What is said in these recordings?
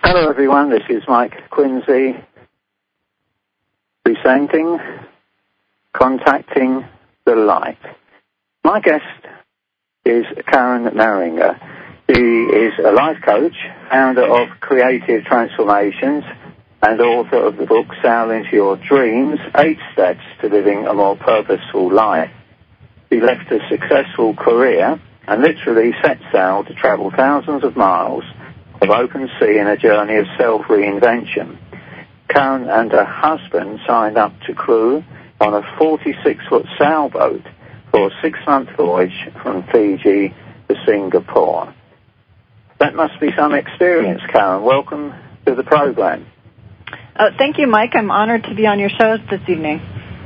Hello everyone, this is Mike Quincy presenting Contacting the Light. My guest is Karen Maringer. She is a life coach, founder of Creative Transformations, and author of the book Sail Into Your Dreams, 8 Steps to Living a More Purposeful Life. She left a successful career and literally set sail to travel thousands of miles of open sea in a journey of self-reinvention. Karen and her husband signed up to crew on a 46-foot sailboat for a 6-month voyage from Fiji to Singapore. That must be some experience, Karen. Welcome to the program. Thank you, Mike. I'm honored to be on your show this evening.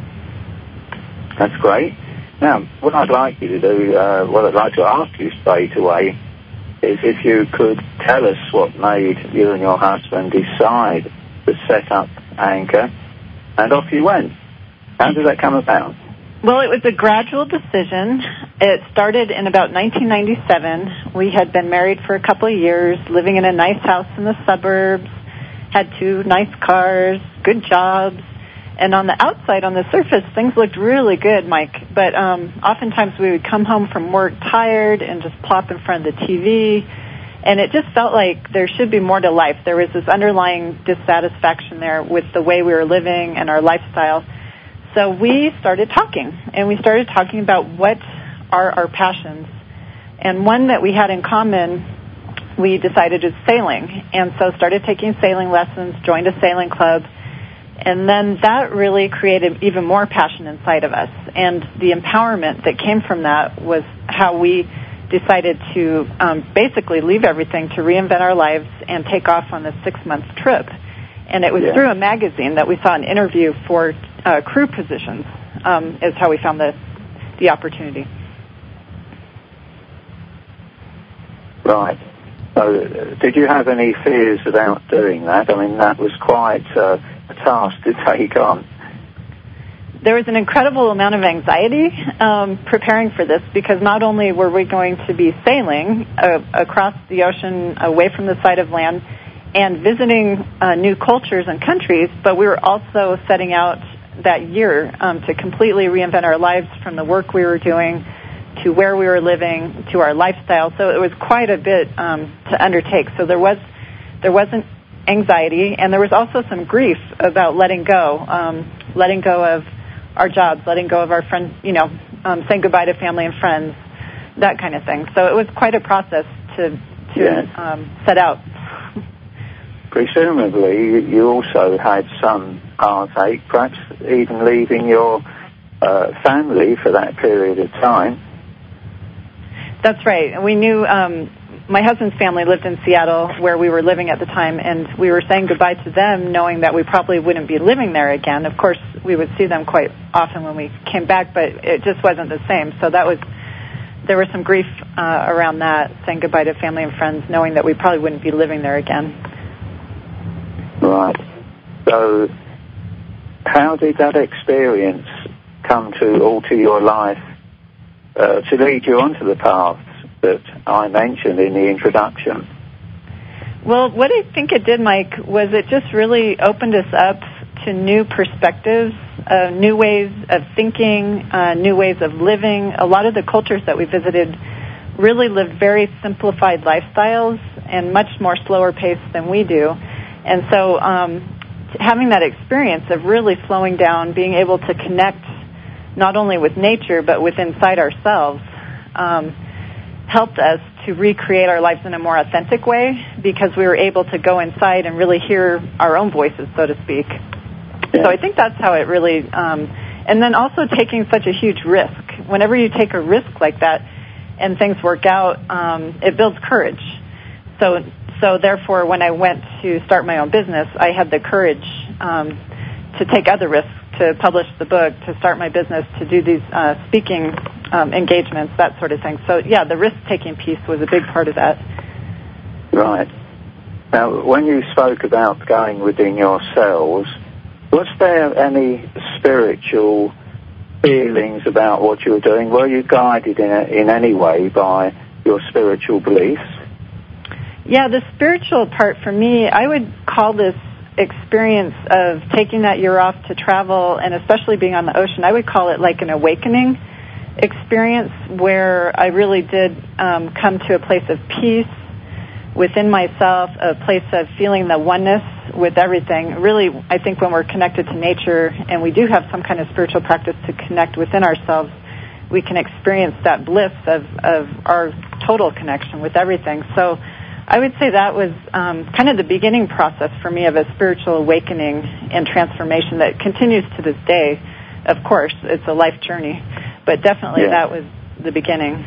That's great. Now, what I'd like you to do, what I'd like to ask you straight away, is if you could tell us what made you and your husband decide to set up Anchor, and off you went. How did that come about? Well, it was a gradual decision. It started in about 1997. We had been married for a couple of years, living in a nice house in the suburbs, had 2 nice cars, good jobs, and on the outside, on the surface, things looked really good, Mike. But oftentimes we would come home from work tired and just plop in front of the TV, and it just felt like there should be more to life. There was this underlying dissatisfaction there with the way we were living and our lifestyle. So we started talking, and we started talking about what are our passions. And one that we had in common, we decided is sailing, and so started taking sailing lessons, joined a sailing club. And then that really created even more passion inside of us. And the empowerment that came from that was how we decided to basically leave everything to reinvent our lives and take off on this 6-month trip. And it was through a magazine that we saw an interview for crew positions is how we found the opportunity. Right. So did you have any fears about doing that? I mean, that was quite a task to take on. There was an incredible amount of anxiety preparing for this, because not only were we going to be sailing across the ocean away from the side of land and visiting new cultures and countries, but we were also setting out that year to completely reinvent our lives, from the work we were doing to where we were living to our lifestyle. So it was quite a bit to undertake. So there wasn't anxiety, and there was also some grief about letting go of our jobs, letting go of our friends, saying goodbye to family and friends, that kind of thing. So it was quite a process to set out. Presumably, you also had some heartache, perhaps even leaving your family for that period of time. That's right. We knew my husband's family lived in Seattle, where we were living at the time, and we were saying goodbye to them, knowing that we probably wouldn't be living there again. Of course, we would see them quite often when we came back, but it just wasn't the same. So there was some grief around that, saying goodbye to family and friends, knowing that we probably wouldn't be living there again. Right. So how did that experience come to alter your life, to lead you onto the path that I mentioned in the introduction? Well, what I think it did, Mike, was it just really opened us up to new perspectives, new ways of thinking, new ways of living. A lot of the cultures that we visited really lived very simplified lifestyles and much more slower pace than we do. And so having that experience of really slowing down, being able to connect not only with nature but with inside ourselves, helped us to recreate our lives in a more authentic way, because we were able to go inside and really hear our own voices, so to speak. Yeah. So I think that's how it really, and then also taking such a huge risk. Whenever you take a risk like that and things work out, it builds courage. So therefore, when I went to start my own business, I had the courage to take other risks, to publish the book, to start my business, to do these speaking engagements, that sort of thing. So, yeah, the risk-taking piece was a big part of that. Right. Now, when you spoke about going within yourselves, was there any spiritual feelings about what you were doing? Were you guided in any way by your spiritual beliefs? Yeah, the spiritual part for me, I would call this experience of taking that year off to travel, and especially being on the ocean, I would call it like an awakening experience where I really did come to a place of peace within myself, a place of feeling the oneness with everything. Really, I think when we're connected to nature and we do have some kind of spiritual practice to connect within ourselves, we can experience that bliss of our total connection with everything. So I would say that was kind of the beginning process for me of a spiritual awakening and transformation that continues to this day. Of course, it's a life journey, but definitely that was the beginning.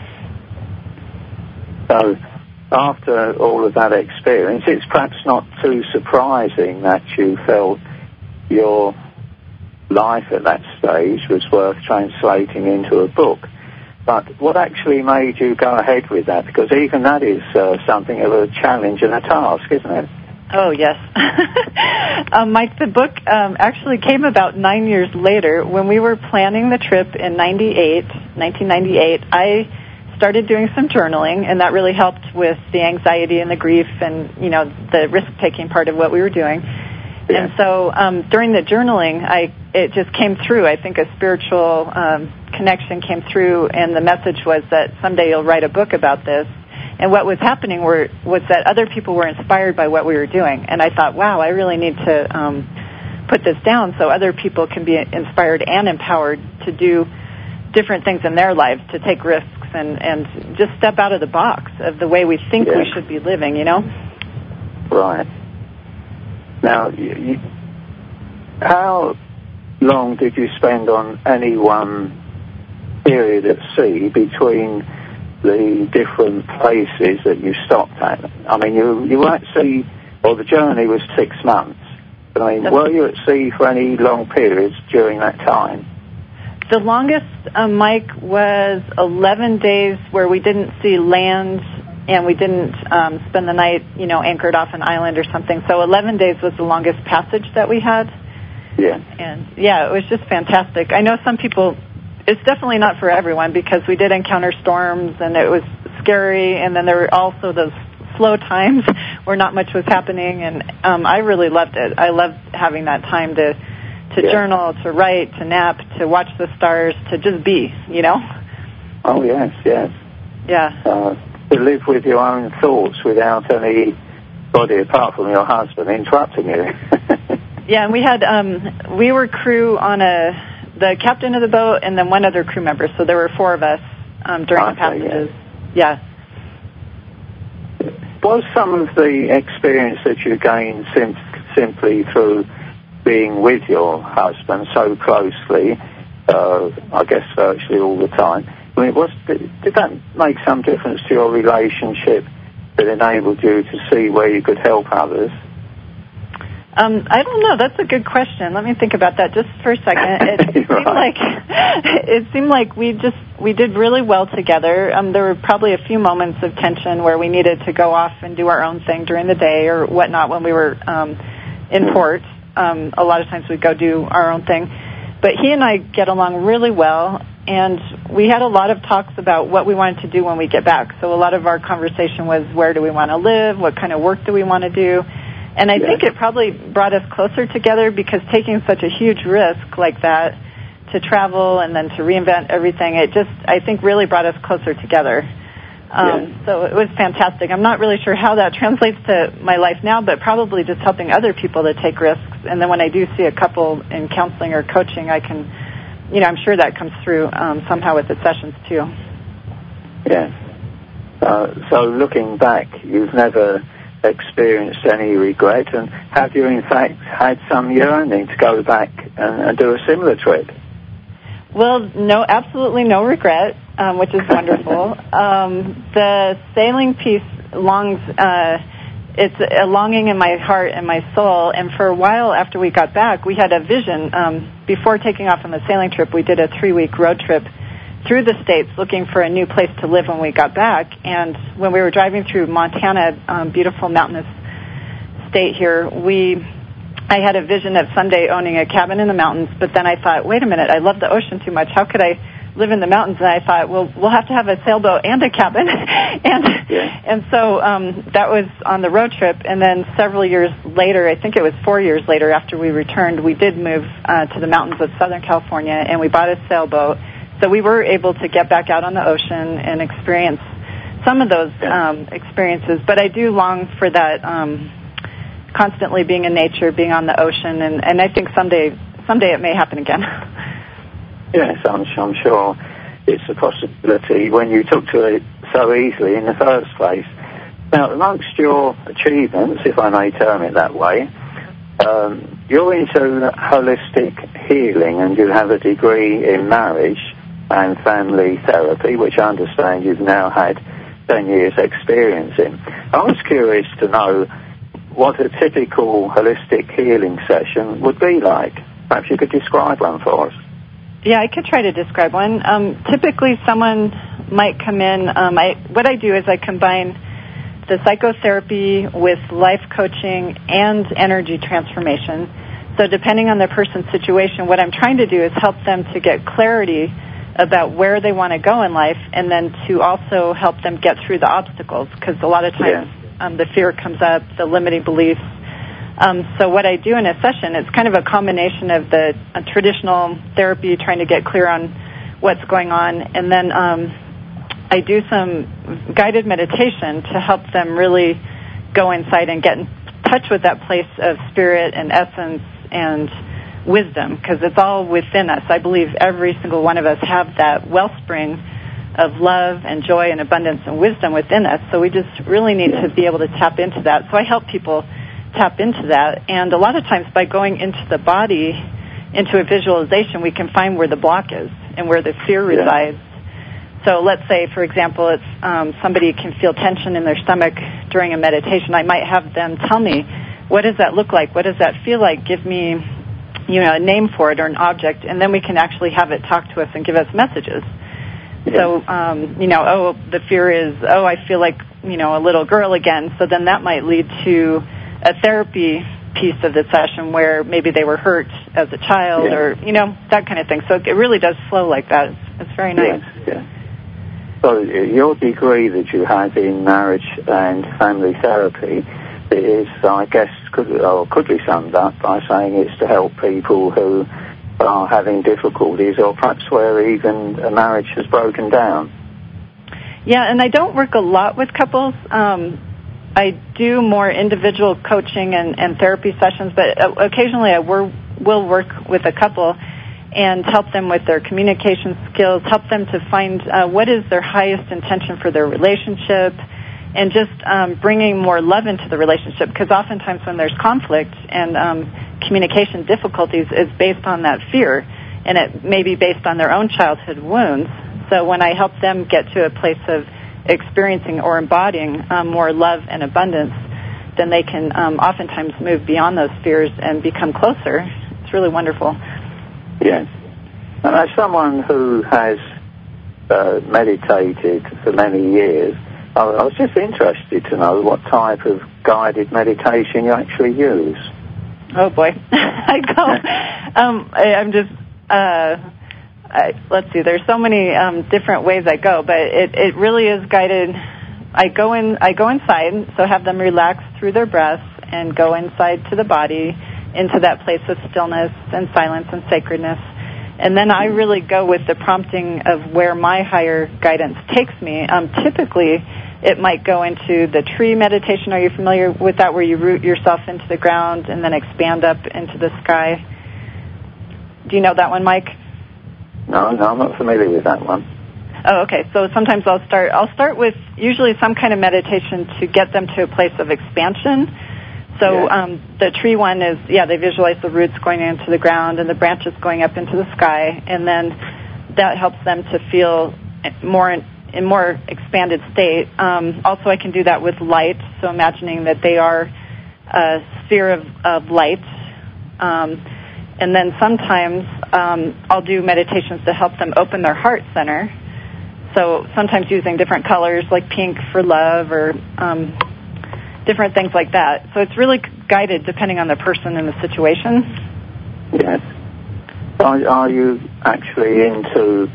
So after all of that experience, it's perhaps not too surprising that you felt your life at that stage was worth translating into a book. But what actually made you go ahead with that? Because even that is something of a challenge and a task, isn't it? Oh, yes. Mike, the book actually came about 9 years later. When we were planning the trip in 1998, I started doing some journaling, and that really helped with the anxiety and the grief and, the risk-taking part of what we were doing. Yeah. And so during the journaling, it just came through. I think a spiritual connection came through, and the message was that someday you'll write a book about this. And what was happening was that other people were inspired by what we were doing. And I thought, wow, I really need to put this down so other people can be inspired and empowered to do different things in their lives, to take risks and just step out of the box of the way we think we should be living, Right. Now, how long did you spend on any one period at sea between the different places that you stopped at? I mean, you were at sea, or the journey was 6 months. But I mean, were you at sea for any long periods during that time? The longest, Mike, was 11 days where we didn't see land and we didn't spend the night, anchored off an island or something. So 11 days was the longest passage that we had. Yeah. And, it was just fantastic. I know some people, it's definitely not for everyone because we did encounter storms and it was scary. And then there were also those slow times where not much was happening. And I really loved it. I loved having that time to journal, to write, to nap, to watch the stars, to just be, Oh, yes. Yeah. To live with your own thoughts without anybody apart from your husband interrupting you. Yeah, and we had, we were crew on the captain of the boat and then one other crew member, so there were 4 of us during the passages. Yeah. Was some of the experience that you gained simply through being with your husband so closely, I guess virtually all the time? I mean, did that make some difference to your relationship that enabled you to see where you could help others? I don't know. That's a good question. Let me think about that just for a second. It seemed like we did really well together. There were probably a few moments of tension where we needed to go off and do our own thing during the day or whatnot when we were in port. A lot of times we'd go do our own thing. But he and I get along really well, and we had a lot of talks about what we wanted to do when we get back. So a lot of our conversation was, where do we want to live? What kind of work do we want to do? And I think it probably brought us closer together because taking such a huge risk like that to travel and then to reinvent everything, I think really brought us closer together. So it was fantastic. I'm not really sure how that translates to my life now, but probably just helping other people to take risks. And then when I do see a couple in counseling or coaching, I can, I'm sure that comes through somehow with the sessions too. Yes. So looking back, you've never experienced any regret, and have you in fact had some yearning to go back and do a similar trip? Well, no, absolutely no regret, which is wonderful. The sailing piece it's a longing in my heart and my soul, and for a while after we got back, we had a vision. Before taking off on the sailing trip, we did a 3-week road trip through the states looking for a new place to live when we got back. And when we were driving through Montana, beautiful mountainous state here, I had a vision of someday owning a cabin in the mountains, but then I thought, wait a minute, I love the ocean too much. How could I live in the mountains? And I thought, well, we'll have to have a sailboat and a cabin. and And so that was on the road trip. And then several years later, I think it was 4 years later after we returned, we did move to the mountains of Southern California, and we bought a sailboat. So we were able to get back out on the ocean and experience some of those experiences. But I do long for that constantly being in nature, being on the ocean, and I think someday it may happen again. Yes, I'm sure it's a possibility when you took to it so easily in the first place. Now, amongst your achievements, if I may term it that way, you're into holistic healing, and you have a degree in marriage and family therapy, which I understand you've now had 10 years experience in. I was curious to know what a typical holistic healing session would be like. Perhaps you could describe one for us. Yeah, I could try to describe one. Typically, someone might come in. What I do is I combine the psychotherapy with life coaching and energy transformation. So depending on the person's situation, what I'm trying to do is help them to get clarity about where they want to go in life, and then to also help them get through the obstacles, because a lot of times the fear comes up, the limiting beliefs. So what I do in a session, it's kind of a combination of the traditional therapy, trying to get clear on what's going on, and then I do some guided meditation to help them really go inside and get in touch with that place of spirit and essence and wisdom, because it's all within us. I believe every single one of us have that wellspring of love and joy and abundance and wisdom within us, so we just really need to be able to tap into that. So I help people tap into that, and a lot of times by going into the body, into a visualization, we can find where the block is and where the fear resides. So let's say, for example, it's somebody can feel tension in their stomach during a meditation. I might have them tell me, what does that look like? What does that feel like? Give me, a name for it or an object, and then we can actually have it talk to us and give us messages. So, the fear is, I feel like, a little girl again. So then that might lead to a therapy piece of the session where maybe they were hurt as a child or, that kind of thing. So it really does flow like that. It's very nice. Yes. So your degree that you have in marriage and family therapy is, I guess, could be summed up by saying it's to help people who are having difficulties, or perhaps where even a marriage has broken down. Yeah, and I don't work a lot with couples. I do more individual coaching and therapy sessions, but occasionally I will work with a couple and help them with their communication skills, help them to find what is their highest intention for their relationship, and just bringing more love into the relationship, because oftentimes when there's conflict and communication difficulties, it's based on that fear, and it may be based on their own childhood wounds. So when I help them get to a place of experiencing or embodying more love and abundance, then they can oftentimes move beyond those fears and become closer. It's really wonderful. Yes. And as someone who has meditated for many years, I was just interested to know what type of guided meditation you actually use. Oh, boy. Let's see, there's so many different ways I go, but it really is guided. I go inside, so have them relax through their breaths and go inside to the body, into that place of stillness and silence and sacredness. And then I really go with the prompting of where my higher guidance takes me. Typically, it might go into the tree meditation. Are you familiar with that, where you root yourself into the ground and then expand up into the sky? Do you know that one, Mike? No, I'm not familiar with that one. Oh, okay. So sometimes I'll start with usually some kind of meditation to get them to a place of expansion. So the tree one is, they visualize the roots going into the ground and the branches going up into the sky, and then that helps them to feel in more expanded state. Also, I can do that with light, so imagining that they are a sphere of light. And then sometimes I'll do meditations to help them open their heart center. So sometimes using different colors like pink for love, or different things like that. So it's really guided depending on the person and the situation. Yes. Are you actually into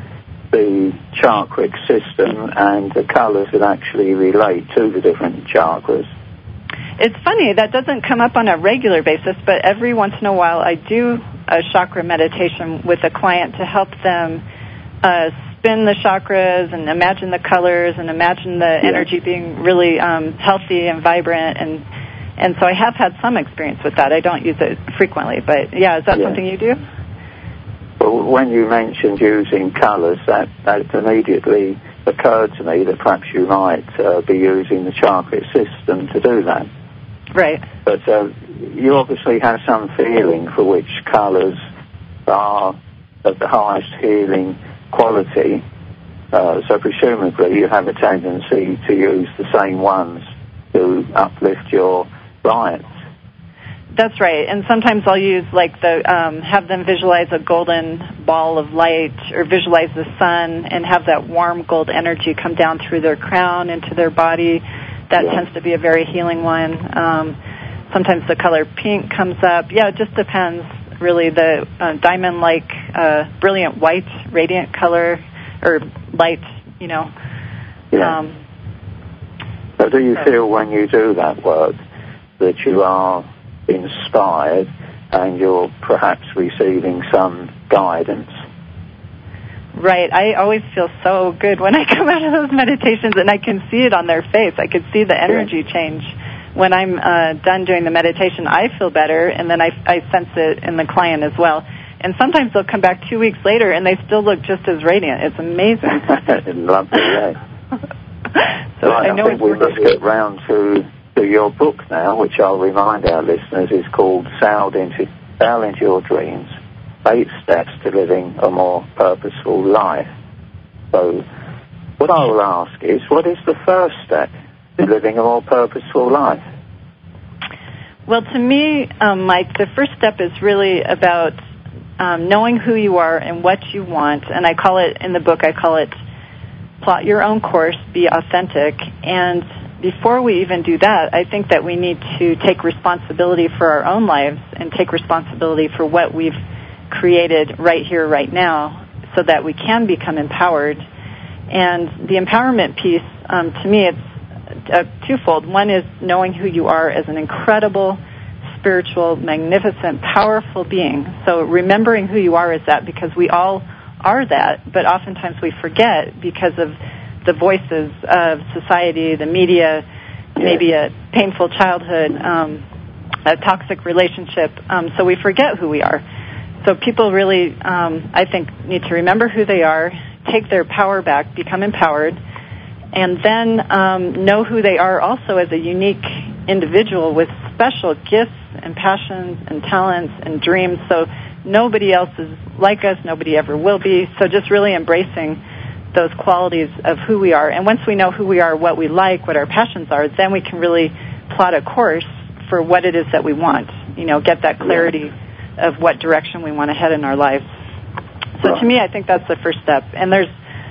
the chakric system and the colours that actually relate to the different chakras. It's funny, that doesn't come up on a regular basis, but every once in a while I do a chakra meditation with a client to help them spin the chakras and imagine the colors and imagine the energy being really healthy and vibrant. And so I have had some experience with that. I don't use it frequently, but is that something you do? Well, when you mentioned using colours, that immediately occurred to me that perhaps you might be using the chakra system to do that. Right. But you obviously have some feeling for which colours are of the highest healing quality, so presumably you have a tendency to use the same ones to uplift your clients. That's right, and sometimes I'll use have them visualize a golden ball of light or visualize the sun and have that warm gold energy come down through their crown into their body. That tends to be a very healing one. Sometimes the color pink comes up. Yeah, it just depends, really. The diamond-like, brilliant white, radiant color, or light, So do you feel when you do that work that you are inspired and you're perhaps receiving some guidance? Right. I always feel so good when I come out of those meditations, and I can see it on their face. I can see the energy change. When I'm done doing the meditation, I feel better, and then I sense it in the client as well. And sometimes they'll come back 2 weeks later, and they still look just as radiant. It's amazing. Lovely, So I think we must get round to your book now, which I'll remind our listeners is called Sail into Your Dreams, 8 Steps to Living a More Purposeful Life. So what I will ask is, what is the first step to living a more purposeful life? Well, to me, Mike, the first step is really about knowing who you are and what you want. And I call it, in the book, plot your own course, be authentic. And before we even do that, I think that we need to take responsibility for our own lives and take responsibility for what we've created right here, right now, so that we can become empowered. And the empowerment piece, to me, it's twofold. One is knowing who you are as an incredible, spiritual, magnificent, powerful being. So remembering who you are is that, because we all are that, but oftentimes we forget because of the voices of society, the media, maybe a painful childhood, a toxic relationship. So we forget who we are. So people really, I think, need to remember who they are, take their power back, become empowered, and then know who they are also as a unique individual with special gifts and passions and talents and dreams. So nobody else is like us, nobody ever will be. So just really embracing those qualities of who we are. And once we know who we are, what we like, what our passions are, then we can really plot a course for what it is that we want, get that clarity of what direction we want to head in our lives. So to me, I think that's the first step. And there's,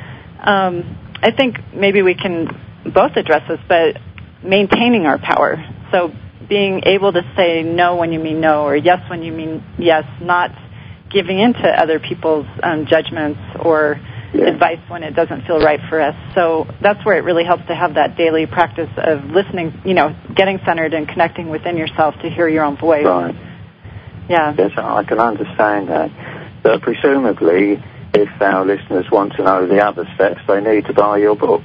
I think maybe we can both address this, but maintaining our power. So being able to say no when you mean no, or yes when you mean yes, not giving in to other people's judgments or advice when it doesn't feel right for us. So that's where it really helps to have that daily practice of listening, getting centered and connecting within yourself to hear your own voice. Right. Yeah. Yes, I can understand that. But presumably, if our listeners want to know the other steps, they need to buy your book.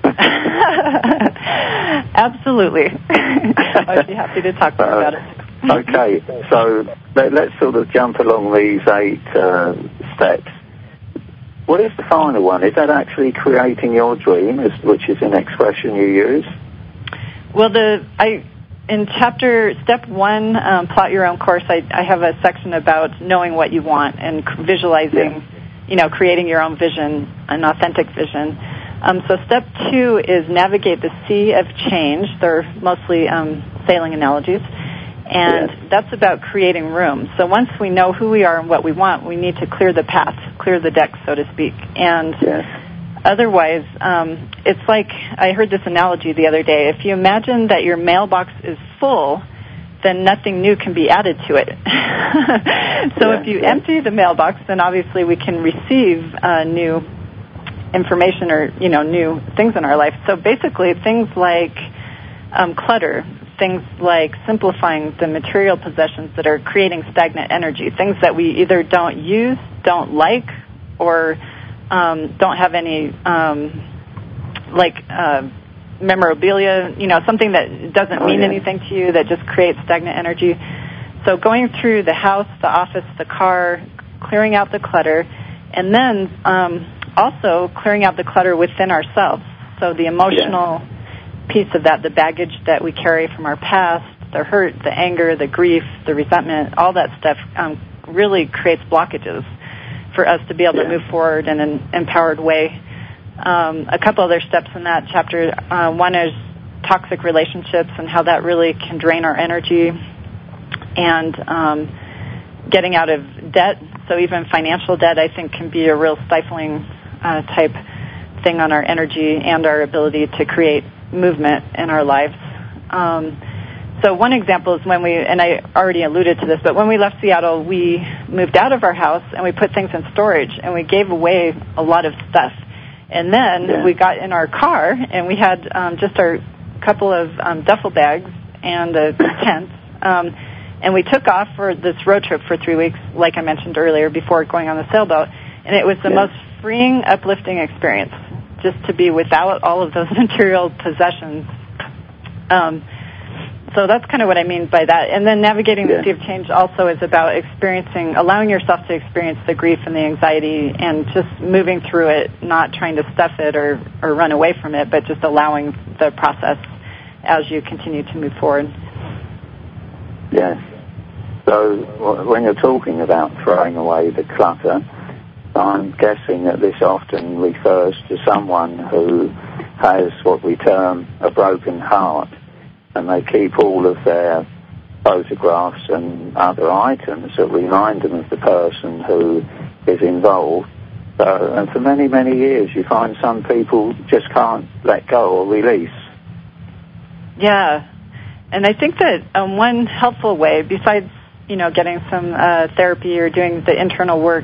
Absolutely. I'd be happy to talk more about it. Okay, so let's sort of jump along these 8 steps. What is the final one? Is that actually creating your dream, which is an expression you use? Well, in step 1, plot your own course, I have a section about knowing what you want and visualizing, creating your own vision, an authentic vision. So step 2 is navigate the sea of change. They're mostly sailing analogies. And that's about creating room. So once we know who we are and what we want, we need to clear the path, clear the deck, so to speak. And otherwise, it's like, I heard this analogy the other day. If you imagine that your mailbox is full, then nothing new can be added to it. So if you empty the mailbox, then obviously we can receive new information or, new things in our life. So basically things like clutter, things like simplifying the material possessions that are creating stagnant energy, things that we either don't use, don't like, or don't have any, memorabilia, something that doesn't mean anything to you, that just creates stagnant energy. So going through the house, the office, the car, clearing out the clutter, and then also clearing out the clutter within ourselves. So the emotional piece of that, the baggage that we carry from our past, the hurt, the anger, the grief, the resentment, all that stuff really creates blockages for us to be able to move forward in an empowered way. A couple other steps in that chapter. One is toxic relationships and how that really can drain our energy, and getting out of debt. So even financial debt, I think, can be a real stifling type thing on our energy and our ability to create movement in our lives. So one example is when and I already alluded to this, but when we left Seattle, we moved out of our house and we put things in storage, and we gave away a lot of stuff. And then we got in our car, and we had just our couple of duffel bags and a tent, and we took off for this road trip for 3 weeks, like I mentioned earlier, before going on the sailboat. And it was the most freeing, uplifting experience, just to be without all of those material possessions. So that's kind of what I mean by that. And then navigating the sea of change also is about allowing yourself to experience the grief and the anxiety, and just moving through it, not trying to stuff it or run away from it, but just allowing the process as you continue to move forward. Yes. So when you're talking about throwing away the clutter, I'm guessing that this often refers to someone who has what we term a broken heart, and they keep all of their photographs and other items that remind them of the person who is involved. And for many, many years, you find some people just can't let go or release. Yeah. And I think that one helpful way, besides, getting some therapy or doing the internal work,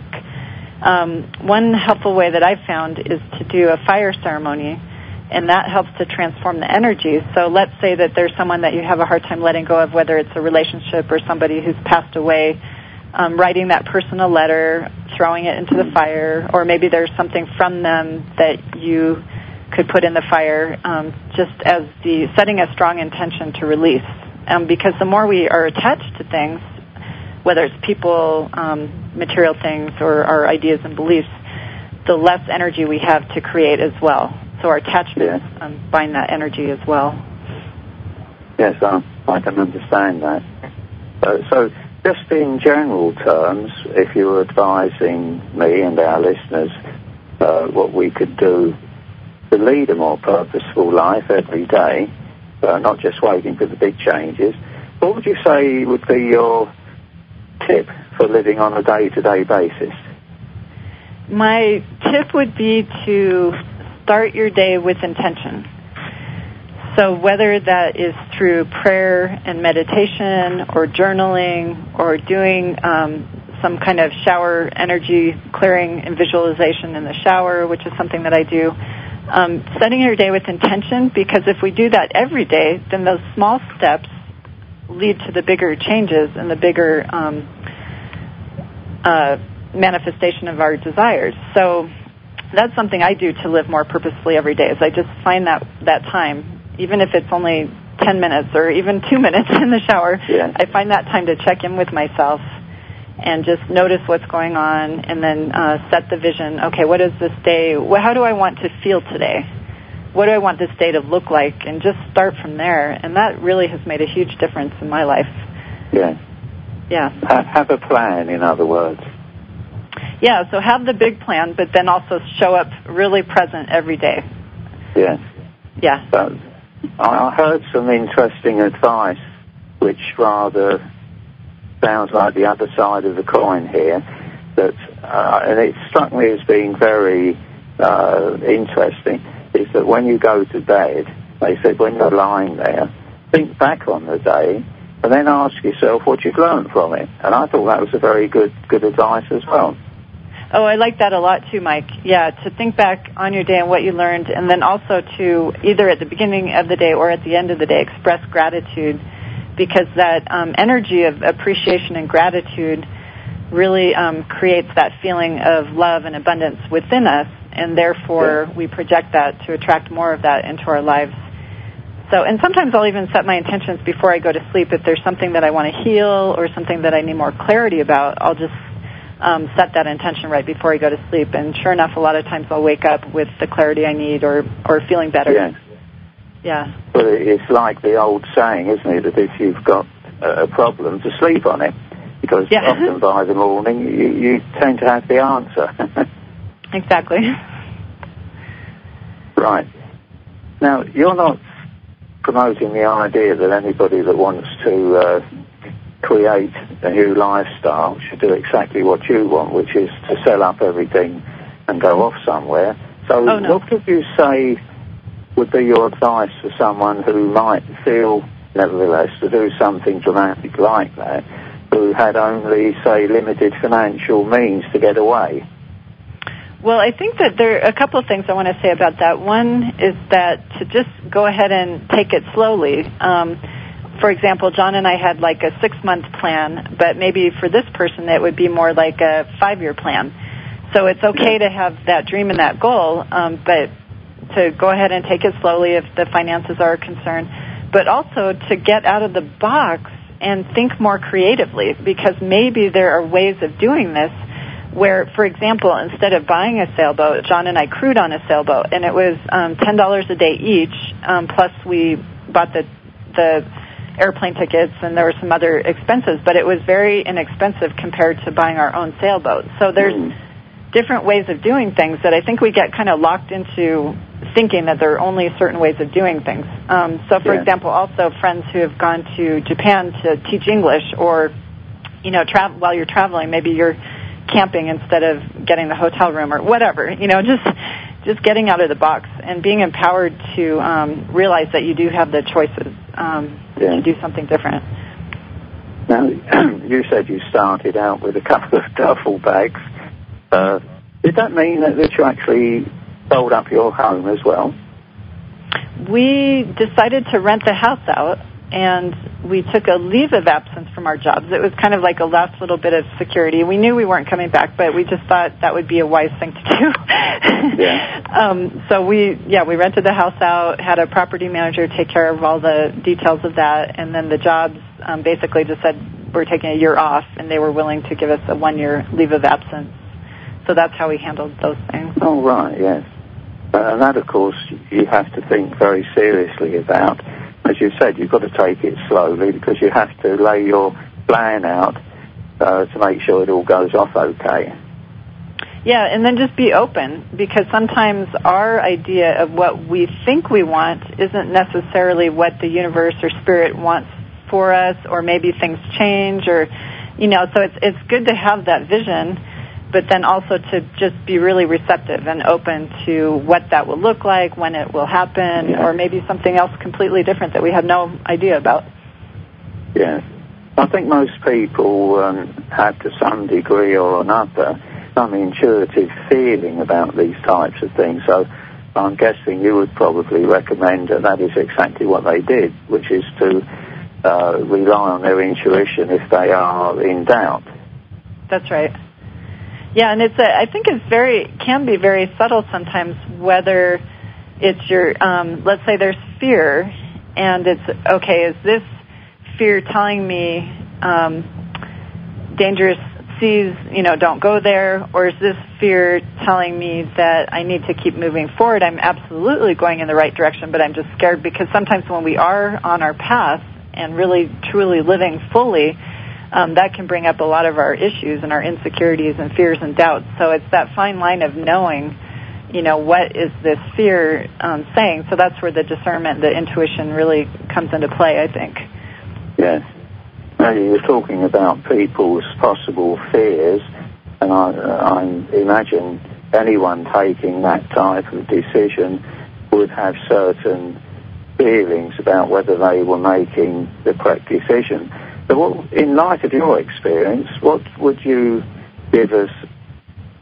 one helpful way that I've found is to do a fire ceremony, and that helps to transform the energy. So let's say that there's someone that you have a hard time letting go of, whether it's a relationship or somebody who's passed away, writing that person a letter, throwing it into the fire, or maybe there's something from them that you could put in the fire, just as setting a strong intention to release. Because the more we are attached to things, whether it's people, material things, or our ideas and beliefs, the less energy we have to create as well. So our attachments bind that energy as well. Yes, I can understand that. So just in general terms, if you were advising me and our listeners what we could do to lead a more purposeful life every day, not just waiting for the big changes, what would you say would be your tip for living on a day-to-day basis? My tip would be to start your day with intention. So whether that is through prayer and meditation, or journaling, or doing some kind of shower energy clearing and visualization in the shower, which is something that I do, setting your day with intention, because if we do that every day, then those small steps lead to the bigger changes and the bigger manifestation of our desires. So that's something I do to live more purposefully every day, is I just find that time, even if it's only 10 minutes or even 2 minutes in the shower, I find that time to check in with myself and just notice what's going on, and then set the vision. Okay, what is this day? How do I want to feel today? What do I want this day to look like? And just start from there. And that really has made a huge difference in my life. Yeah. Yeah. Have a plan, in other words. Yeah, so have the big plan, but then also show up really present every day. Yes. Yeah. So I heard some interesting advice, which rather sounds like the other side of the coin here, and it struck me as being very interesting, is that when you go to bed, they said when you're lying there, think back on the day and then ask yourself what you've learned from it. And I thought that was a very good advice as well. Oh, I like that a lot too, Mike. Yeah, to think back on your day and what you learned, and then also to either at the beginning of the day or at the end of the day express gratitude, because that energy of appreciation and gratitude really creates that feeling of love and abundance within us, and therefore we project that to attract more of that into our lives. So, and sometimes I'll even set my intentions before I go to sleep. If there's something that I want to heal or something that I need more clarity about, I'll just set that intention right before I go to sleep. And sure enough, a lot of times I'll wake up with the clarity I need or feeling better. Yes. Yeah. Well, it's like the old saying, isn't it, that if you've got a problem, to sleep on it. Because often by the morning, you tend to have the answer. Exactly. Right. Now, you're not promoting the idea that anybody that wants to create a new lifestyle should do exactly what you want, which is to sell up everything and go off somewhere. So what would you say would be your advice for someone who might feel, nevertheless, to do something dramatic like that, who had only, say, limited financial means to get away? Well, I think that there are a couple of things I want to say about that. One is that to just go ahead and take it slowly. For example, John and I had like a 6-month plan, but maybe for this person it would be more like a 5-year plan. So it's okay to have that dream and that goal, but to go ahead and take it slowly if the finances are a concern, but also to get out of the box and think more creatively, because maybe there are ways of doing this where, for example, instead of buying a sailboat, John and I crewed on a sailboat, and it was $10 a day each, plus we bought the airplane tickets, and there were some other expenses, but it was very inexpensive compared to buying our own sailboat. So there's different ways of doing things that I think we get kind of locked into thinking that there are only certain ways of doing things. So, for example, also friends who have gone to Japan to teach English, or, you know, while you're traveling, maybe you're camping instead of getting the hotel room or whatever, you know, just getting out of the box and being empowered to realize that you do have the choices to do something different. Now, you said you started out with a couple of duffel bags. Did that mean that you actually sold up your home as well? We decided to rent the house out, and we took a leave of absence from our jobs. It was kind of like a last little bit of security. We knew we weren't coming back, but we just thought that would be a wise thing to do. So we rented the house out, had a property manager take care of all the details of that, and then the jobs basically just said we're taking a year off, and they were willing to give us a 1-year leave of absence. So that's how we handled those things. Oh, right, yes. And that, of course, you have to think very seriously about. As you said, you've got to take it slowly, because you have to lay your plan out to make sure it all goes off okay. Yeah, and then just be open, because sometimes our idea of what we think we want isn't necessarily what the universe or spirit wants for us, or maybe things change, or, you know, so it's good to have that vision, but then also to just be really receptive and open to what that will look like, when it will happen, or maybe something else completely different that we had no idea about. Yeah. I think most people have, to some degree or another, some intuitive feeling about these types of things. So I'm guessing you would probably recommend that is exactly what they did, which is to rely on their intuition if they are in doubt. That's right. Yeah, and I think can be very subtle sometimes, whether it's your, let's say there's fear, and it's, okay, is this fear telling me dangerous seas, you know, don't go there, or is this fear telling me that I need to keep moving forward? I'm absolutely going in the right direction, but I'm just scared, because sometimes when we are on our path and really, truly living fully, that can bring up a lot of our issues and our insecurities and fears and doubts. So it's that fine line of knowing, you know, what is this fear saying? So that's where the discernment, the intuition really comes into play, I think. Yes. Now, you were talking about people's possible fears, and I imagine anyone taking that type of decision would have certain feelings about whether they were making the correct decision. So in light of your experience, what would you give us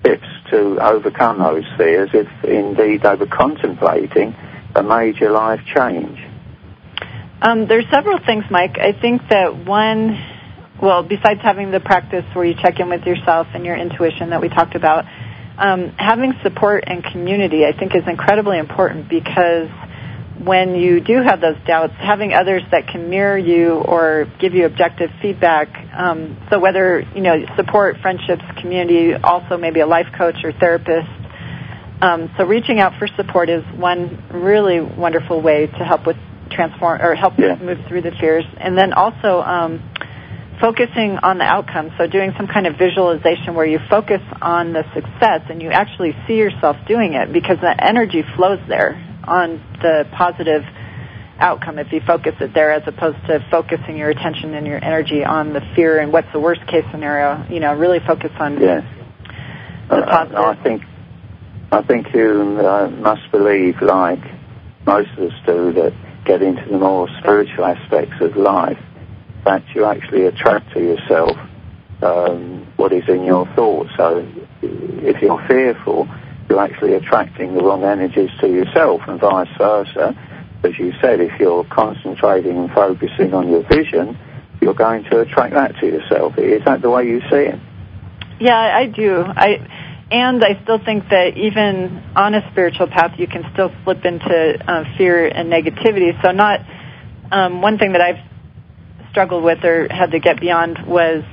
tips to overcome those fears if indeed they were contemplating a major life change? There's several things, Mike. I think that one, well, besides having the practice where you check in with yourself and your intuition that we talked about, having support and community I think is incredibly important, because when you do have those doubts, having others that can mirror you or give you objective feedback, so whether, support, friendships, community, also maybe a life coach or therapist. So reaching out for support is one really wonderful way to help with move through the fears. And then also focusing on the outcome, so doing some kind of visualization where you focus on the success and you actually see yourself doing it, because the energy flows there on the positive outcome if you focus it there, as opposed to focusing your attention and your energy on the fear and what's the worst case scenario. Really focus on the positive. I think you must believe, like most of us do, that get into the more spiritual aspects of life, that you actually attract to yourself what is in your thoughts. So if you're fearful, you're actually attracting the wrong energies to yourself, and vice versa. As you said, if you're concentrating and focusing on your vision, you're going to attract that to yourself. Is that the way you see it? Yeah, I do. And I still think that even on a spiritual path, you can still slip into fear and negativity. So one thing that I've struggled with or had to get beyond was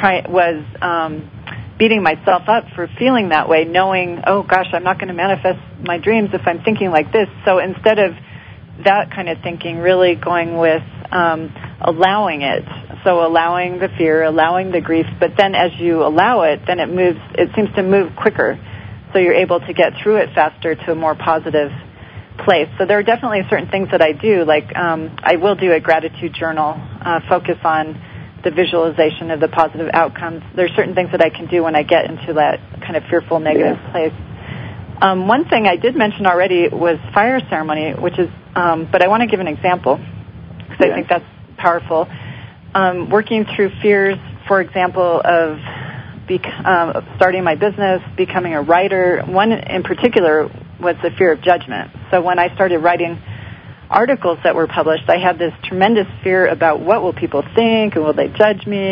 beating myself up for feeling that way, knowing, oh gosh, I'm not going to manifest my dreams if I'm thinking like this. So instead of that kind of thinking, really going with allowing it. So allowing the fear, allowing the grief, but then as you allow it, then it seems to move quicker. So you're able to get through it faster to a more positive place. So there are definitely certain things that I do, like I will do a gratitude journal, focus on the visualization of the positive outcomes. There are certain things that I can do when I get into that kind of fearful, negative place. One thing I did mention already was fire ceremony, which is, but I want to give an example, because I think that's powerful. Working through fears, for example, of starting my business, becoming a writer. One in particular was the fear of judgment. So when I started writing articles that were published, I had this tremendous fear about what will people think, and will they judge me,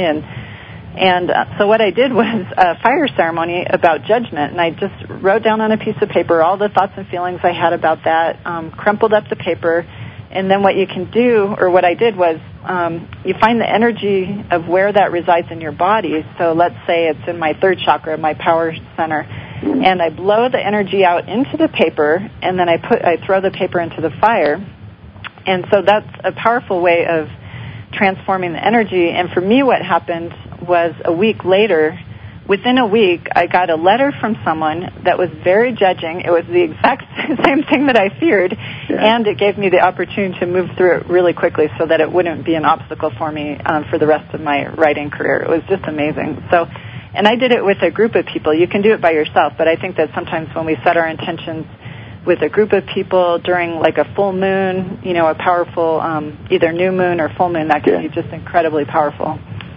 and so what I did was a fire ceremony about judgment, and I just wrote down on a piece of paper all the thoughts and feelings I had about that, crumpled up the paper, and then what you can do, or what I did was, you find the energy of where that resides in your body. So let's say it's in my third chakra, my power center, and I blow the energy out into the paper, and then I throw the paper into the fire. And so that's a powerful way of transforming the energy. And for me, what happened was a week later, within a week, I got a letter from someone that was very judging. It was the exact same thing that I feared, and it gave me the opportunity to move through it really quickly so that it wouldn't be an obstacle for me for the rest of my writing career. It was just amazing. So, and I did it with a group of people. You can do it by yourself, but I think that sometimes when we set our intentions with a group of people during like a full moon, a powerful either new moon or full moon, that can be just incredibly powerful.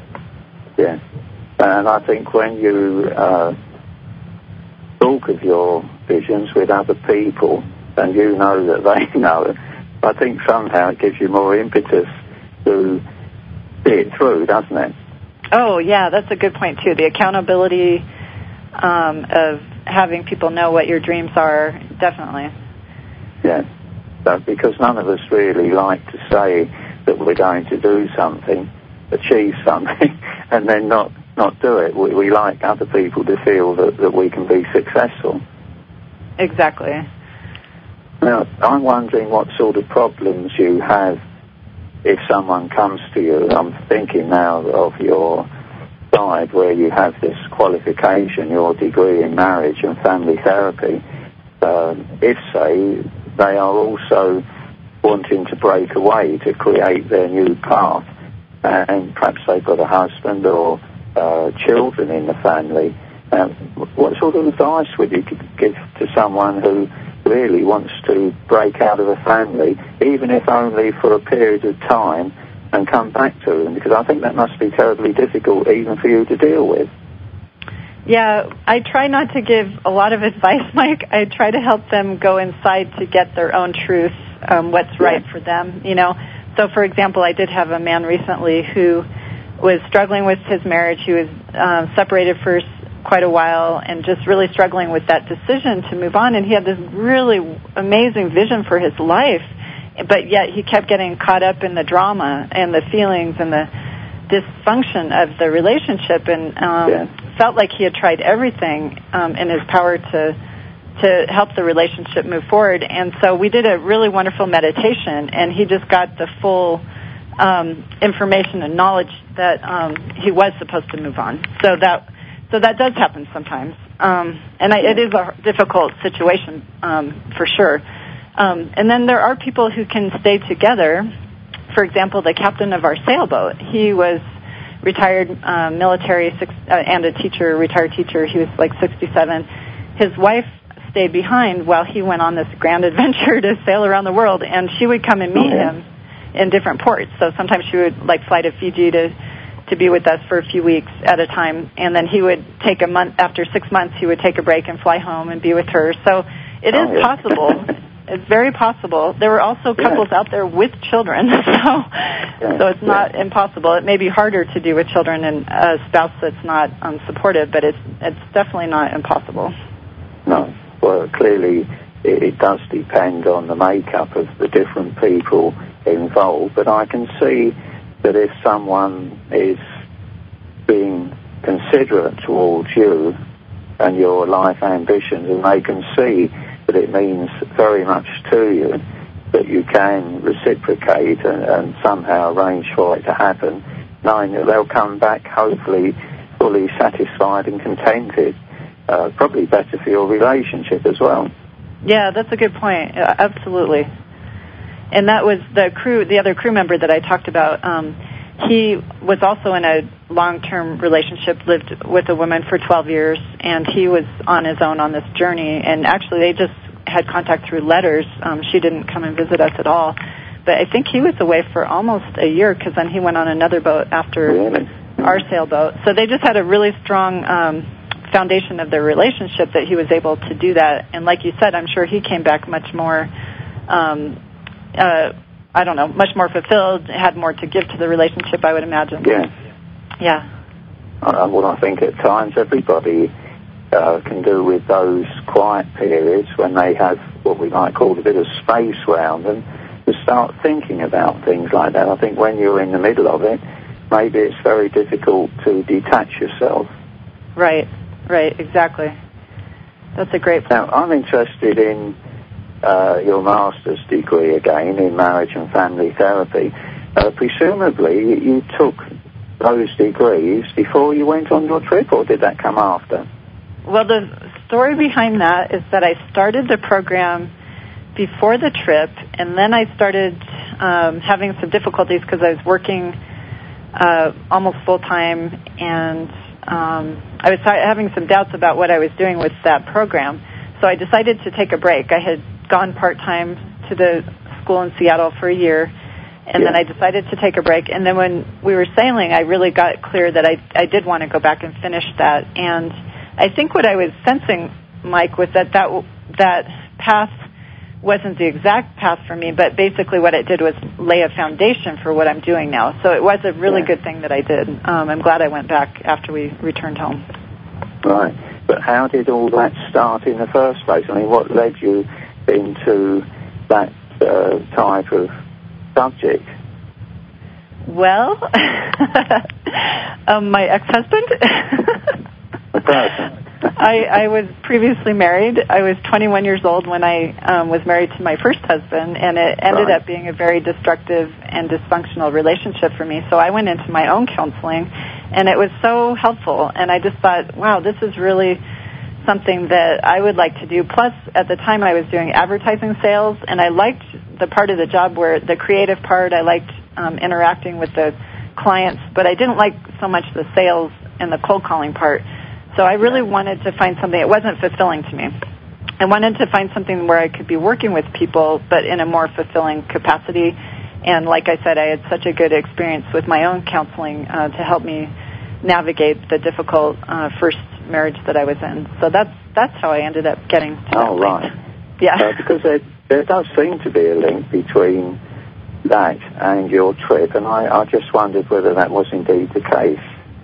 Yeah. And I think when you talk of your visions with other people, and you know that they know, I think somehow it gives you more impetus to see it through, doesn't it? Oh, yeah, that's a good point, too. The accountability of having people know what your dreams are, definitely. Yeah, because none of us really like to say that we're going to do something, achieve something, and then not do it. We like other people to feel that we can be successful. Exactly. Now, I'm wondering what sort of problems you have if someone comes to you. I'm thinking now of your side where you have this qualification, your degree in marriage and family therapy. If, say, they are also wanting to break away to create their new path, and perhaps they've got a husband or children in the family, what sort of advice would you give to someone who really wants to break out of a family, even if only for a period of time, and come back to them? Because I think that must be terribly difficult even for you to deal with. Yeah, I try not to give a lot of advice, Mike. I try to help them go inside to get their own truth, what's right for them, you know. So, for example, I did have a man recently who was struggling with his marriage. He was separated for quite a while and just really struggling with that decision to move on. And he had this really amazing vision for his life, but yet he kept getting caught up in the drama and the feelings and the dysfunction of the relationship, and felt like he had tried everything in his power to help the relationship move forward. And so we did a really wonderful meditation, and he just got the full information and knowledge that he was supposed to move on. So that does happen sometimes, it is a difficult situation for sure. And then there are people who can stay together. For example, the captain of our sailboat, he was retired military and a teacher, retired teacher. He was like 67. His wife stayed behind while he went on this grand adventure to sail around the world, and she would come and meet him in different ports. So sometimes she would fly to Fiji to be with us for a few weeks at a time, and then he would take a month. After 6 months, he would take a break and fly home and be with her. So it is possible. It's very possible. There were also couples out there with children, so it's not impossible. It may be harder to do with children and a spouse that's not supportive, but it's definitely not impossible. No. Well, clearly it does depend on the makeup of the different people involved, but I can see that if someone is being considerate towards you and your life ambitions, and they can see that it means very much to you, that you can reciprocate and somehow arrange for it to happen, knowing that they'll come back hopefully fully satisfied and contented. Probably better for your relationship as well. Yeah, that's a good point. Absolutely. And that was the other crew member that I talked about. He was also in a long-term relationship, lived with a woman for 12 years, and he was on his own on this journey. And actually, they just had contact through letters. She didn't come and visit us at all. But I think he was away for almost a year, because then he went on another boat after our sailboat. So they just had a really strong foundation of their relationship that he was able to do that. And like you said, I'm sure he came back much more much more fulfilled, had more to give to the relationship, I would imagine. Yeah. Well, I think at times everybody can do with those quiet periods when they have what we might call a bit of space around them to start thinking about things like that. I think when you're in the middle of it, maybe it's very difficult to detach yourself. Right, exactly. That's a great point. Now, I'm interested in your master's degree again in marriage and family therapy. Presumably, you took those degrees before you went on your trip, or did that come after? Well, the story behind that is that I started the program before the trip, and then I started having some difficulties because I was working almost full-time, and I was having some doubts about what I was doing with that program. So I decided to take a break. I had gone part-time to the school in Seattle for a year, and then I decided to take a break. And then when we were sailing, I really got clear that I did want to go back and finish that. And I think what I was sensing, Mike, was that path wasn't the exact path for me, but basically what it did was lay a foundation for what I'm doing now. So it was a really good thing that I did. I'm glad I went back after we returned home. Right. But how did all that start in the first place? I mean, what led you into that type of subject? Well, my ex-husband. The person. I was previously married. I was 21 years old when I was married to my first husband, and it ended up being a very destructive and dysfunctional relationship for me. So I went into my own counseling, and it was so helpful. And I just thought, wow, this is really something that I would like to do. Plus, at the time, I was doing advertising sales, and I liked the part of the job where the creative part, I liked interacting with the clients, but I didn't like so much the sales and the cold calling part. So I really wanted to find something that wasn't fulfilling to me. I wanted to find something where I could be working with people, but in a more fulfilling capacity. And like I said, I had such a good experience with my own counseling to help me navigate the difficult first marriage that I was in. So that's how I ended up getting to that point. Right. Yeah. Because there does seem to be a link between that and your trip, and I just wondered whether that was indeed the case.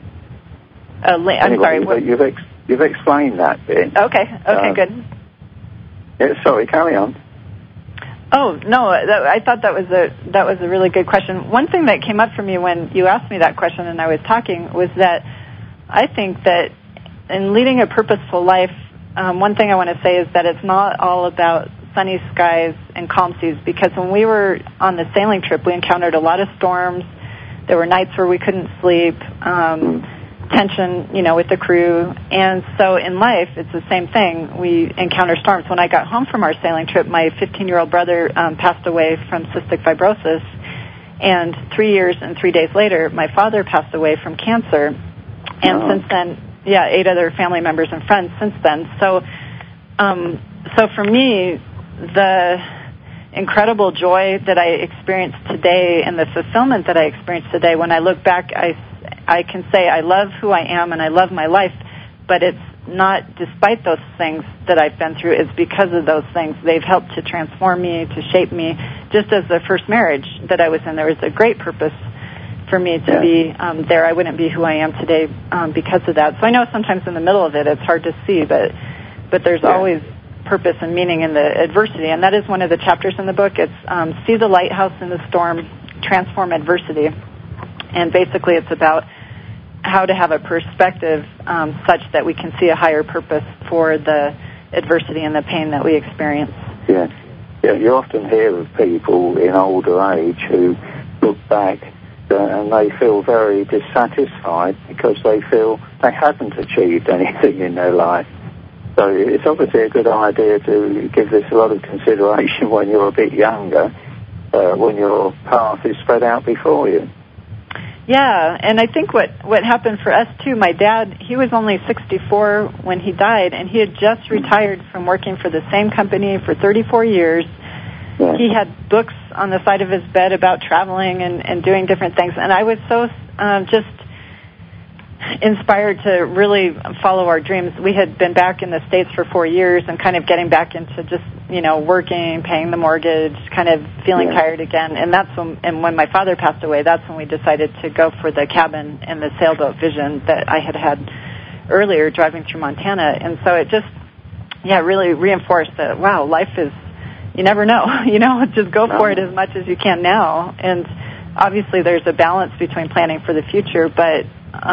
I'm sorry. You've explained that bit. Okay, good. Yeah, sorry, carry on. Oh no, I thought that was a really good question. One thing that came up for me when you asked me that question and I was talking was that I think that in leading a purposeful life, one thing I want to say is that it's not all about sunny skies and calm seas, because when we were on the sailing trip, we encountered a lot of storms. There were nights where we couldn't sleep, tension, with the crew. And so in life, it's the same thing. We encounter storms. When I got home from our sailing trip, my 15-year-old brother passed away from cystic fibrosis. And 3 years and 3 days later, my father passed away from cancer. And since then, 8 other family members and friends since then. So for me, the incredible joy that I experienced today and the fulfillment that I experienced today, when I look back, I can say I love who I am and I love my life, but it's not despite those things that I've been through. It's because of those things. They've helped to transform me, to shape me. Just as the first marriage that I was in, there was a great purpose for me to be there. I wouldn't be who I am today because of that. So I know sometimes in the middle of it, it's hard to see, but there's always purpose and meaning in the adversity, and that is one of the chapters in the book. It's See the Lighthouse in the Storm, Transform Adversity. And basically it's about how to have a perspective such that we can see a higher purpose for the adversity and the pain that we experience. Yeah, you often hear of people in older age who look back and they feel very dissatisfied because they feel they haven't achieved anything in their life. So it's obviously a good idea to give this a lot of consideration when you're a bit younger, when your path is spread out before you. Yeah, and I think what happened for us, too, my dad, he was only 64 when he died, and he had just retired from working for the same company for 34 years. Yeah. He had books on the side of his bed about traveling and doing different things, and I was so just inspired to really follow our dreams. We had been back in the States for 4 years and kind of getting back into just, working, paying the mortgage, kind of feeling tired again. And when my father passed away, that's when we decided to go for the cabin and the sailboat vision that I had earlier driving through Montana. And so it just, really reinforced that, wow, life is, you never know, just go for it as much as you can now. And obviously there's a balance between planning for the future, but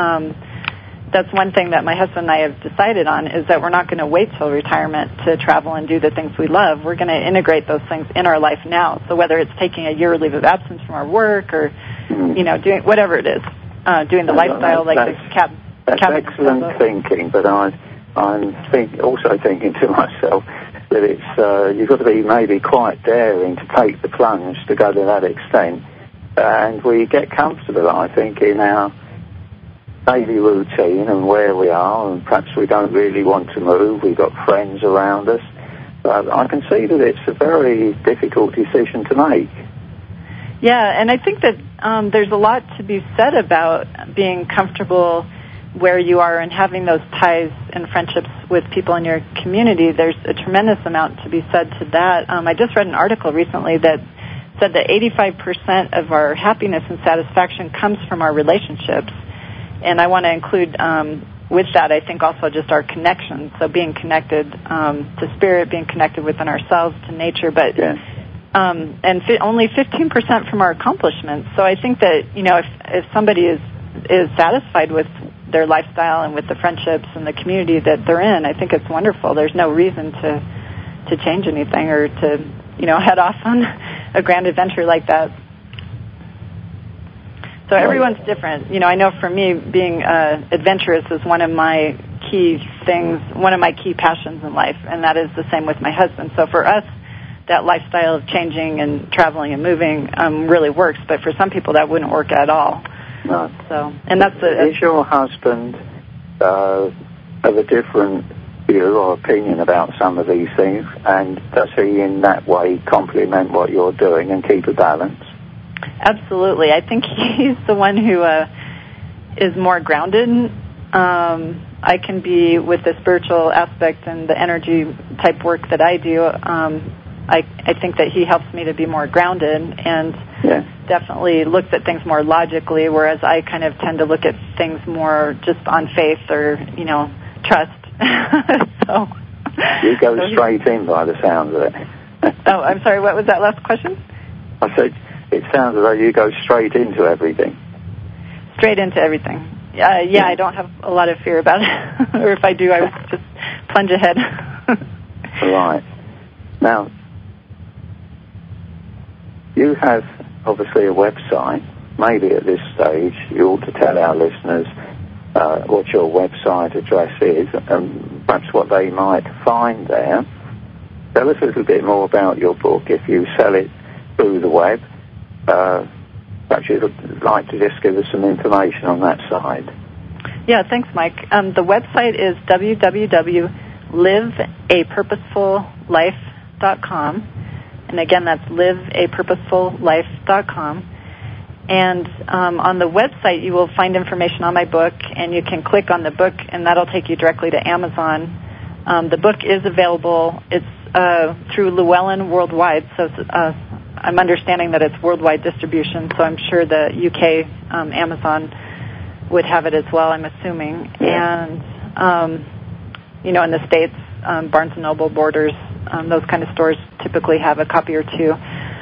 that's one thing that my husband and I have decided on, is that we're not going to wait till retirement to travel and do the things we love. We're going to integrate those things in our life now. So whether it's taking a year leave of absence from our work or, doing whatever it is, doing the lifestyle like the cabin. That's excellent thinking, but I'm also thinking to myself that it's you've got to be maybe quite daring to take the plunge to go to that extent. And we get comfortable, I think, in our daily routine and where we are, and perhaps we don't really want to move. We've got friends around us. But I can see that it's a very difficult decision to make. Yeah, and I think that there's a lot to be said about being comfortable where you are and having those ties and friendships with people in your community. There's a tremendous amount to be said to that. I just read an article recently that said that 85% of our happiness and satisfaction comes from our relationships. And I want to include with that, I think, also just our connections. So being connected to spirit, being connected within ourselves, to nature, but only 15% from our accomplishments. So I think that, if somebody is satisfied with their lifestyle and with the friendships and the community that they're in, I think it's wonderful. There's no reason to change anything or to, head off on a grand adventure like that. So everyone's different. I know for me, being adventurous is one of my key things, one of my key passions in life, and that is the same with my husband. So for us, that lifestyle of changing and traveling and moving really works, but for some people that wouldn't work at all. No. So, and that's Is your husband of a different view or opinion about some of these things, and does he in that way complement what you're doing and keep a balance? Absolutely. I think he's the one who is more grounded I can be with the spiritual aspect and the energy type work that I do. I think that he helps me to be more grounded and definitely looks at things more logically, whereas I kind of tend to look at things more just on faith or, trust. So you go straight in by the sound of it. Oh, I'm sorry, what was that last question? I said, it sounds as though you go straight into everything. Straight into everything. I don't have a lot of fear about it. Or if I do, I would just plunge ahead. Right. Now, you have obviously a website. Maybe at this stage you ought to tell our listeners what your website address is and perhaps what they might find there. Tell us a little bit more about your book if you sell it through the web. Perhaps you'd like to just give us some information on that side. Yeah, thanks, Mike. The website is www.liveapurposefullife.com. And again, that's liveapurposefullife.com. And on the website, you will find information on my book, and you can click on the book, and that'll take you directly to Amazon. The book is available. It's through Llewellyn Worldwide, so I'm understanding that it's worldwide distribution, so I'm sure the UK Amazon would have it as well, I'm assuming. Yeah. And, in the States, Barnes & Noble, Borders, those kind of stores typically have a copy or two.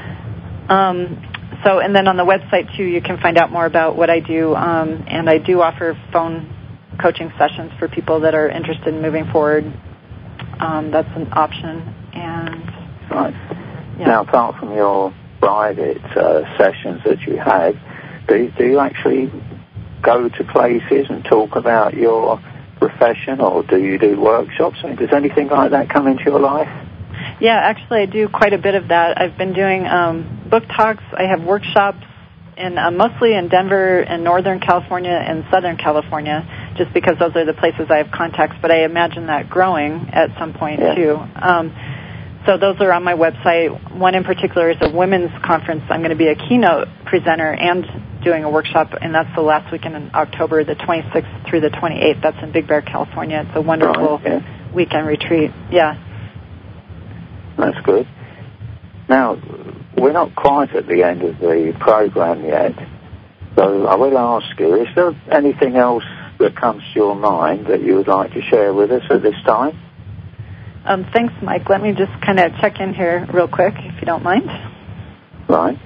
And then on the website, too, you can find out more about what I do, and I do offer phone coaching sessions for people that are interested in moving forward. That's an option. And right. Yeah. Now, apart from your private sessions that you have, do you actually go to places and talk about your profession, or do you do workshops? I mean, does anything like that come into your life? Yeah, actually, I do quite a bit of that. I've been doing book talks. I have workshops mostly in Denver and Northern California and Southern California, just because those are the places I have contacts, but I imagine that growing at some point, too. So those are on my website. One in particular is a women's conference. I'm going to be a keynote presenter and doing a workshop, and that's the last weekend in October, the 26th through the 28th. That's in Big Bear, California. It's a wonderful weekend retreat. Yeah. That's good. Now, we're not quite at the end of the program yet, so I will ask you, is there anything else that comes to your mind that you would like to share with us at this time? Thanks, Mike. Let me just kind of check in here real quick, if you don't mind. Right.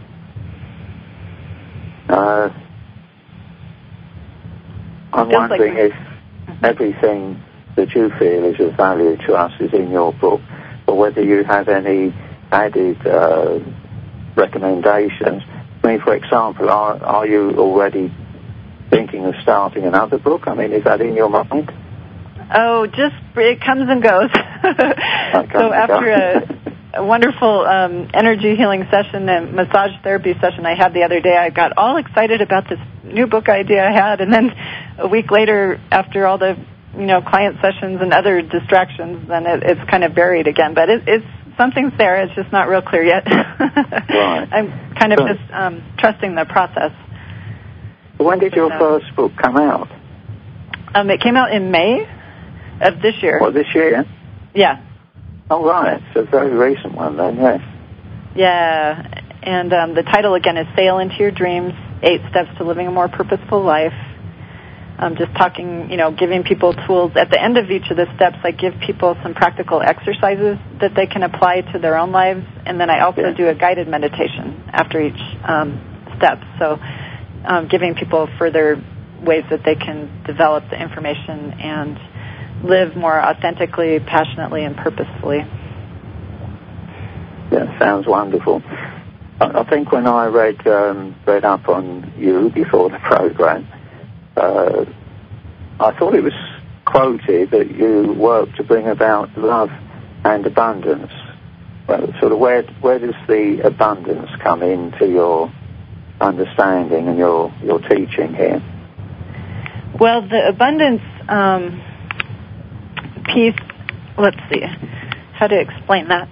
I'm wondering if everything that you feel is of value to us is in your book, or whether you have any added recommendations. I mean, for example, are you already thinking of starting another book? I mean, is that in your mind? Oh, it comes and goes. So after a wonderful energy healing session and massage therapy session I had the other day, I got all excited about this new book idea I had, and then a week later, after all the client sessions and other distractions, then it's kind of buried again. But it's something's there. It's just not real clear yet. Right. I'm kind of just trusting the process. When did your first book come out? It came out in May of this year. What, this year? Yeah. Oh, right. It's a very recent one then, yes. Yeah. And the title, again, is Sail Into Your Dreams, 8 Steps to Living a More Purposeful Life. I'm just talking, giving people tools. At the end of each of the steps, I give people some practical exercises that they can apply to their own lives, and then I also do a guided meditation after each step. So giving people further ways that they can develop the information and live more authentically, passionately, and purposefully. Yeah, sounds wonderful. I think when I read up on you before the program, I thought it was quoted that you work to bring about love and abundance. Well, sort of where does the abundance come into your understanding and your teaching here? Well, the abundance piece, let's see how to explain that.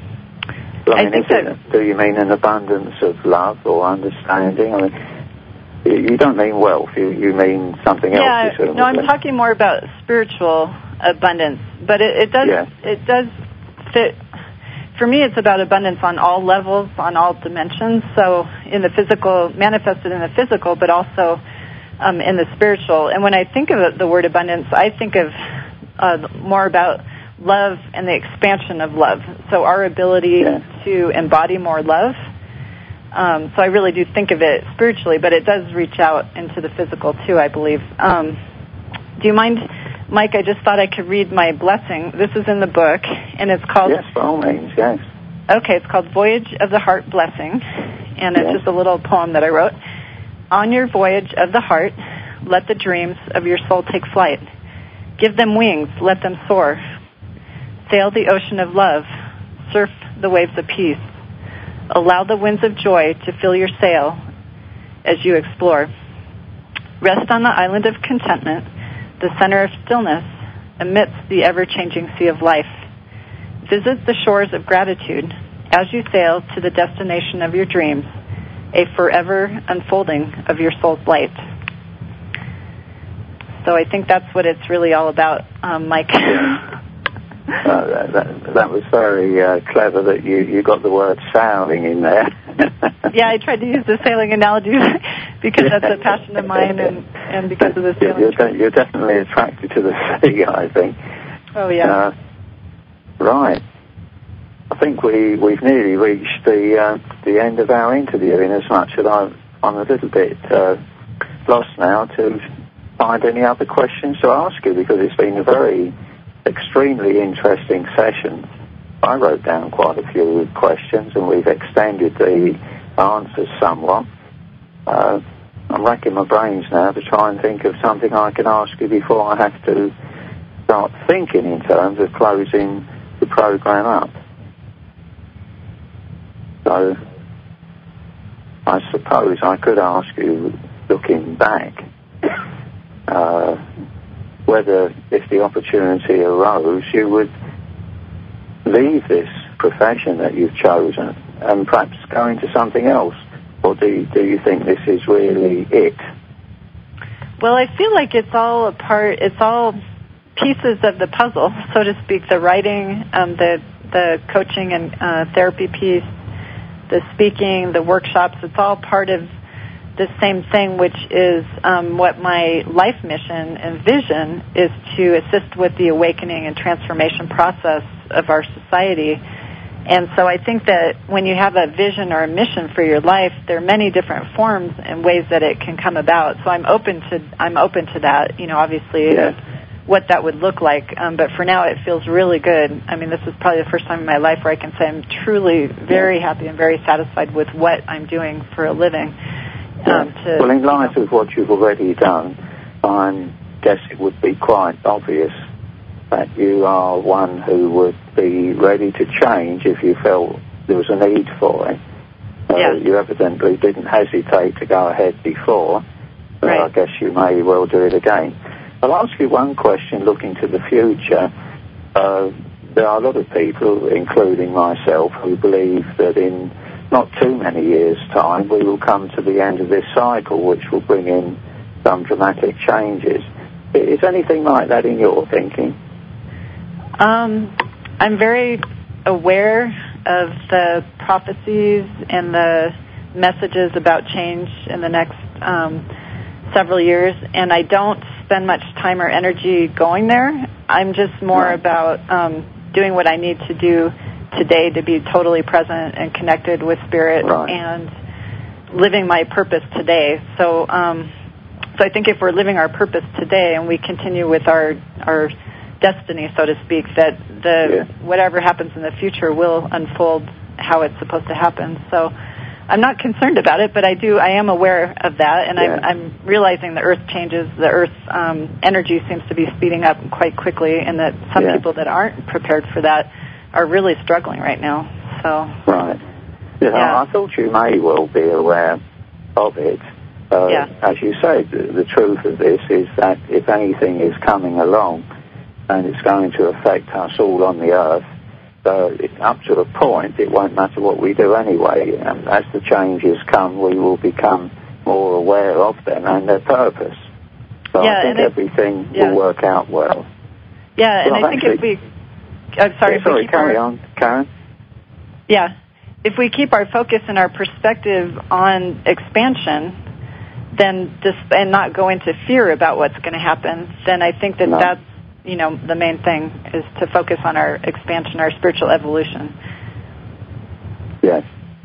Do you mean an abundance of love or understanding? I mean, You don't mean wealth. You mean something else. Yeah, no, I'm talking more about spiritual abundance. But it does fit. For me, it's about abundance on all levels, on all dimensions. So in the physical, manifested in the physical, but also in the spiritual. And when I think of the word abundance, I think of more about love and the expansion of love. So our ability to embody more love. So I really do think of it spiritually, but it does reach out into the physical too, I believe. Do you mind, Mike? I just thought I could read my blessing. This is in the book, and it's called... Yes, by all means, yes. Okay, it's called Voyage of the Heart Blessing, and it's just a little poem that I wrote. On your voyage of the heart, let the dreams of your soul take flight. Give them wings, let them soar. Sail the ocean of love, surf the waves of peace. Allow the winds of joy to fill your sail as you explore. Rest on the island of contentment, the center of stillness, amidst the ever-changing sea of life. Visit the shores of gratitude as you sail to the destination of your dreams, a forever unfolding of your soul's light. So I think that's what it's really all about, Mike. That was very clever that you got the word sailing in there. Yeah, I tried to use the sailing analogy because that's a passion of mine and because of the sailing. You're definitely attracted to the sea, I think. Oh, yeah. Right. I think we've nearly reached the end of our interview, in as much that I'm a little bit lost now to find any other questions to ask you, because it's been a very extremely interesting session. I wrote down quite a few questions, and we've extended the answers somewhat. I'm racking my brains now to try and think of something I can ask you before I have to start thinking in terms of closing the program up. So I suppose I could ask you, looking back, whether, if the opportunity arose, you would leave this profession that you've chosen and perhaps go into something else, or do you think this is really it? Well, I feel like it's all pieces of the puzzle, so to speak. The writing, the coaching and therapy piece, the speaking, the workshops, it's all part of the same thing, which is what my life mission and vision is, to assist with the awakening and transformation process of our society. And so I think that when you have a vision or a mission for your life, there are many different forms and ways that it can come about. So I'm open to that, obviously, what that would look like. But for now, it feels really good. I mean, this is probably the first time in my life where I can say I'm truly very happy and very satisfied with what I'm doing for a living. Well, in light of what you've already done, I guess it would be quite obvious that you are one who would be ready to change if you felt there was a need for it. You evidently didn't hesitate to go ahead before, but I guess you may well do it again. I'll ask you one question looking to the future. There are a lot of people, including myself, who believe that in not too many years' time we will come to the end of this cycle, which will bring in some dramatic changes. Is anything like that in your thinking? I'm very aware of the prophecies and the messages about change in the next several years, and I don't spend much time or energy going there. I'm just more about doing what I need to do today to be totally present and connected with Spirit and living my purpose today. So I think if we're living our purpose today and we continue with our destiny, so to speak, that whatever happens in the future will unfold how it's supposed to happen. So I'm not concerned about it, but I am aware of that, and I'm realizing the Earth changes. The Earth's energy seems to be speeding up quite quickly, and that some people that aren't prepared for that are really struggling right now. So I thought you may well be aware of it. As you say, the truth of this is that if anything is coming along and it's going to affect us all on the Earth, up to a point, it won't matter what we do anyway. As the changes come, we will become more aware of them and their purpose. So I think everything will work out well. Yeah, and I think if we... I'm sorry. Sorry, carry on, Karen. Yeah. If we keep our focus and our perspective on expansion, then and not go into fear about what's going to happen, then I think that's, the main thing is to focus on our expansion, our spiritual evolution. Yes.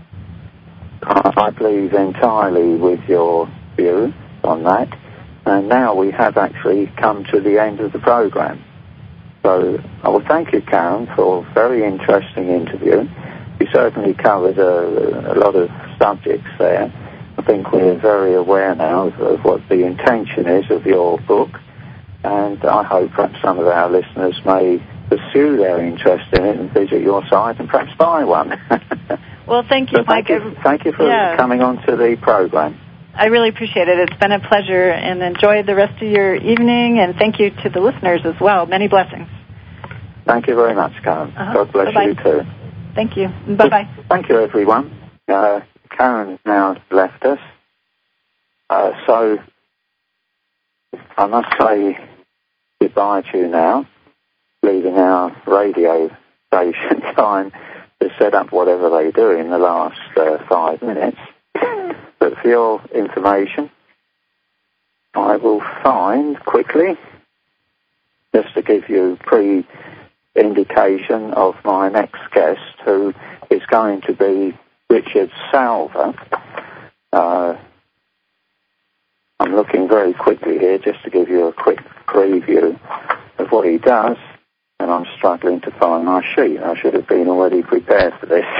I believe entirely with your view on that. And now we have actually come to the end of the program. So I will thank you, Karen, for a very interesting interview. You certainly covered a lot of subjects there. I think we're very aware now of what the intention is of your book, and I hope perhaps some of our listeners may pursue their interest in it and visit your site and perhaps buy one. Well, thank you, Mike. Thank you for coming on to the program. I really appreciate it. It's been a pleasure, and enjoy the rest of your evening, and thank you to the listeners as well. Many blessings. Thank you very much, Karen. God bless you too. Thank you. Bye-bye. Thank you, everyone. Karen now left us. So I must say goodbye to you now, leaving our radio station time to set up whatever they do in the last 5 minutes. But for your information, I will find quickly, just to give you pre-indication of my next guest, who is going to be Richard Salver. I'm looking very quickly here just to give you a quick preview of what he does, and I'm struggling to find my sheet. I should have been already prepared for this.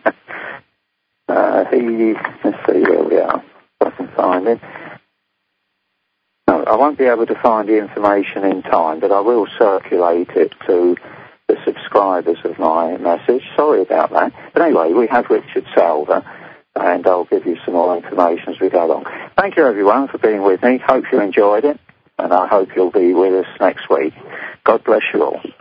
Let's see where we are, if I can find it. No, I won't be able to find the information in time, but I will circulate it to the subscribers of my message. Sorry about that. But anyway, we have Richard Salver, and I'll give you some more information as we go along. Thank you, everyone, for being with me. Hope you enjoyed it, and I hope you'll be with us next week. God bless you all.